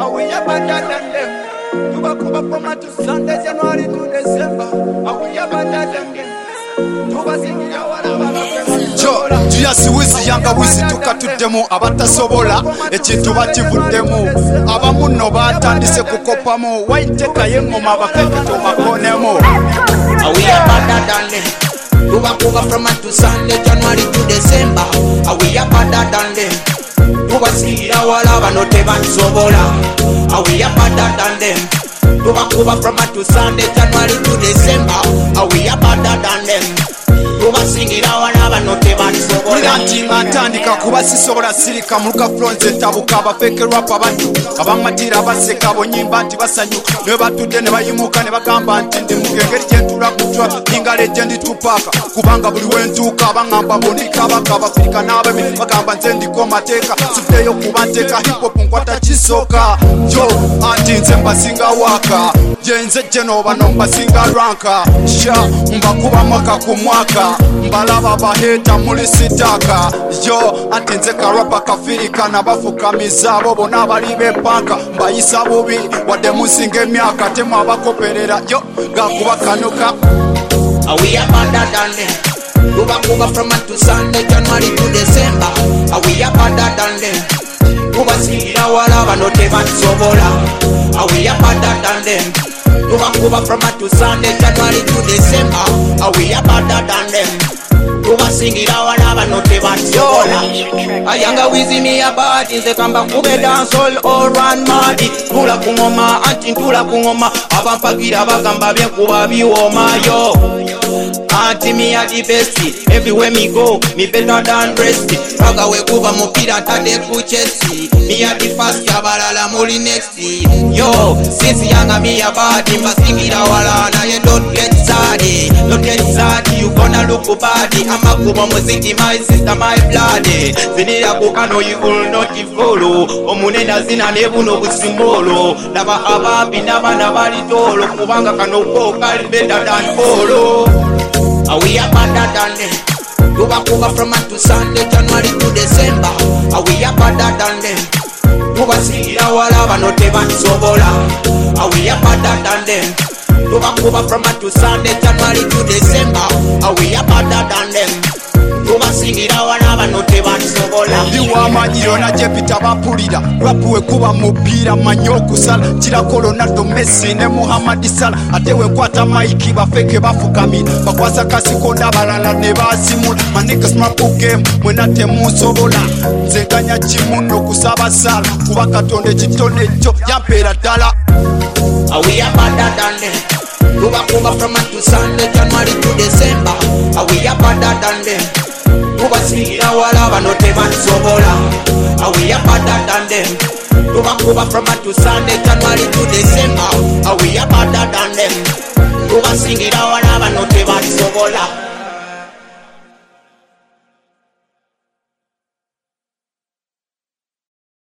and we are better than them. Tubakuba from Monday to Sunday, January to December, and we are better than them. Tuyasi wizi yanga wizi tukatuddemu abatasobola ekintu bakivuddemu abamu nno batandise kukopamu waiteka y'engoma abafeke tubakonemu. We are better than them. Tubakuba from Monday to Sunday, January to December, we are better than them. Tubasigira wala bano tebasobola, we are better than them. Tubakuba from Monday to Sunday, January to December, we are better than them. Tubasingira wala bano tebasobola. Nti ntandika kuba sisobola sirika muluka flonze tabuka abafeke rapa bantu abamatira baseka bonyimba nti basanyu ne batudde ne bayimuka ne bagamba nti ndi mugengeri gyentula kutwa ninga legend tupaka kubanga buli wentuuka abangamba bondika bakaba Afrika n'abemi bagamba nze ndiko mateeka sifeeyo kuba nteeka hip hop nkwata kisoka yo anti nze mbasinga waka jenze jeno bano mbasinga ranka sha mbakuba mwaka ku mwaka mbalaba baheta muli sitaka yo anti nze karapa kafirika nabafukamiza abo bonna abali b'eppanka mbayisa bubi wadde musinga emyaka temu abakoperera yo gakuba kanuka. We are better than them. Tubakuba from Monday to Sunday, January to December, we are better than them. Tubasigira wala bano tebasobola, we are better than them. Tubakuba from Monday to Sunday, January to December, we are better than them. Tubasingira wala bano tebasobola. Ayanga wizi mi abadi nze kamba kube dancehall or run madi. Tula kungoma anti tula kungoma abampagira bagamba byenkuba biwoma yo. Anti me are the best. Everywhere me go, me better than rest. Raga we kuba mupira tade kuchesi. Me are the first kabalala muli next. Yo, since younger me a body, masingira wala na you don't get sad. Don't get sad, you gonna look bad. I'm a kuba muziki, my sister, my blood. Zinira kukano you will not follow. Omunena zina nebu no busimbolo. Naba ababi naba nabali tolo. Kubanga kano koka better than follow. We are better than them. Tubakuba from Monday to Sunday, January to December, we are better than them. Tubasigira wala bano tebasobola, we are better than them. Tubakuba from Monday to Sunday, January to December, we are better than them. Tubasingira wala bano tebasobola. Ndiwa amanyiro na jepita bapulira rapu wekuba mupira manyo kusala kirako Ronaldo Messi ne Muhammad Salah ate wekwata maiki bafeke bafukamira bakwasa kasikonda balala ne basimula manika smart game mwena temusobola nze ganya kimuno kusaba sala kuba katonde kitone kyo yampera ddala. We are better than them. Tubakuba from Monday to Sunday, January to December, we are better than them. Tubasigira wala bano tebasobola, we are better than them. Tubakuba from Monday to Sunday, January to December, we are better than them. Tubasingira wala bano tebasobola.